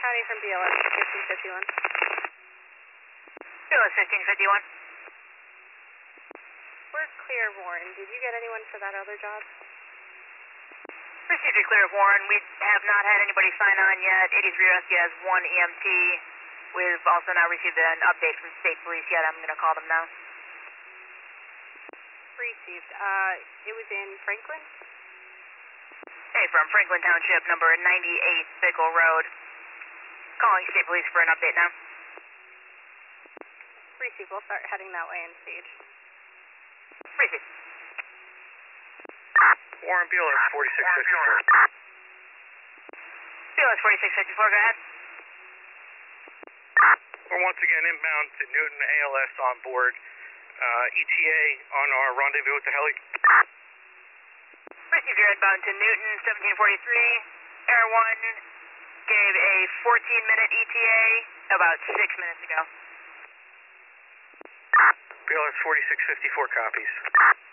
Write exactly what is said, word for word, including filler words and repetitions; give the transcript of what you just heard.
County from B L S fifteen fifty-one. B L S fifteen fifty-one. We're clear, Warren. Did you get anyone for that other job? Received a clear of Warren. We have not had anybody sign on yet. eighty-three Rescue has one E M T. We've also now received an update from state police yet. I'm going to call them now. Received. Uh, it was in Franklin? Hey, from Franklin Township, number ninety-eight Bickle Road. Calling state police for an update now. Received. We'll start heading that way in stage. Received. Warren, B L S forty-six fifty-four. B L S forty-six fifty-four, go ahead. We're once again inbound to Newton, A L S on board. Uh, E T A on our rendezvous with the heli. Received your inbound to Newton, seventeen forty-three. Air one gave a fourteen minute E T A about six minutes ago. B L S forty-six fifty-four copies.